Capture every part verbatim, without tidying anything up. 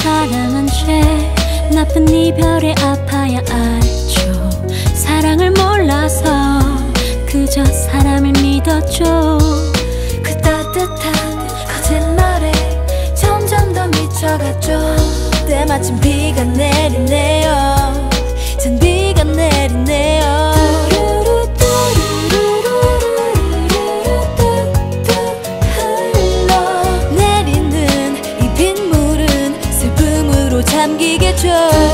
사랑한 죄 나쁜 이별에 아파야 알죠. 사랑을 몰라서 그저 사람을 믿었죠. 그 따뜻한 거짓말에 점점 더 미쳐갔죠. 때마침 비가 내리네요. 전 비가 내리네요. 내리는 이 빗물은 슬픔으로 잠기겠죠.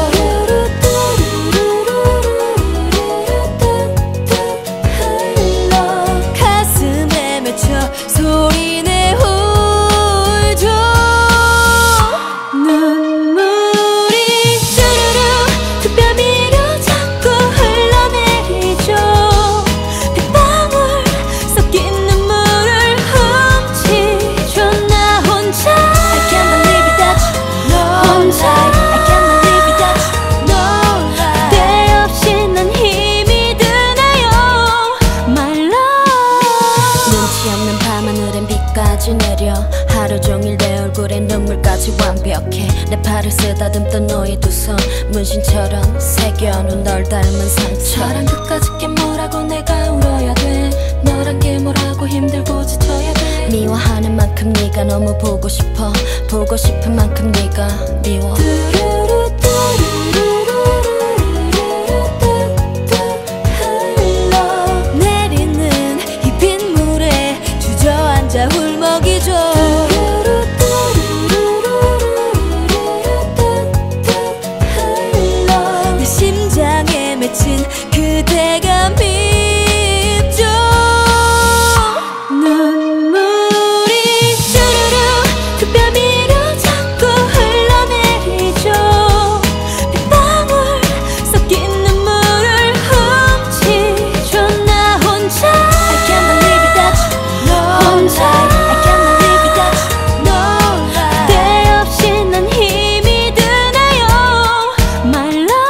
가슴에 맺혀 소리내 울죠. 눈물이 주르르 두 뺨이려 자꾸 흘러내리죠. 빗방울 섞인 눈물을 훔치죠. 나 혼자 I can't believe it that you know 혼자 I can't believe it that you know lie. 때 없이 난 힘이 드네요. My love. 눈치 없는 밤하늘엔 비까지 내려 하루 종일 내 얼굴에 눈물까지 완벽해. 내 팔을 쓰다듬던 너의 두 손 문신처럼 새겨놓은 널 닮은 상처. 너랑 끝까지 게 뭐라고 내가 울어야 돼. 너란 게 뭐라고 힘들고 지쳐야 돼. 미워하는 만큼 네가 너무 보고 싶어. 보고 싶은 만큼 네가 미워. 내리는 이 빗물에 주저앉아 울먹이죠. 내 심장에 맺힌 그대가 밉죠. 눈물이 주르르 두 뺨이려 자꾸 흘러내리죠. 빗방울 섞인 눈물을 훔치죠. 나 혼자 I can't believe it that you know 혼자 I can't believe it that you know lie. 때 없이 난 힘이 드네요. My love.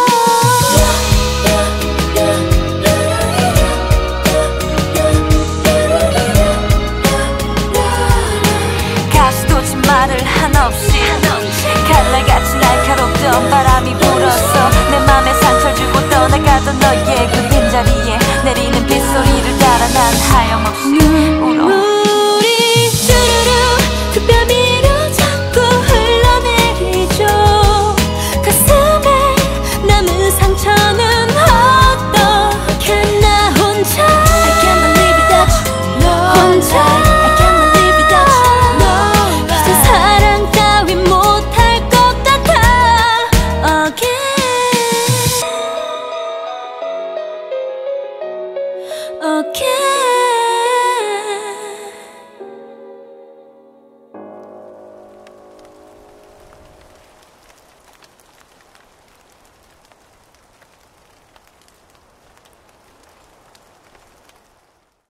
가시도지 말을 한없이 칼날같이 날카롭던 바람이 불어서 내 맘에 상처를 주고 떠나가던 너의 그 빈자리에 내리는 빗소리를 따라 난 하염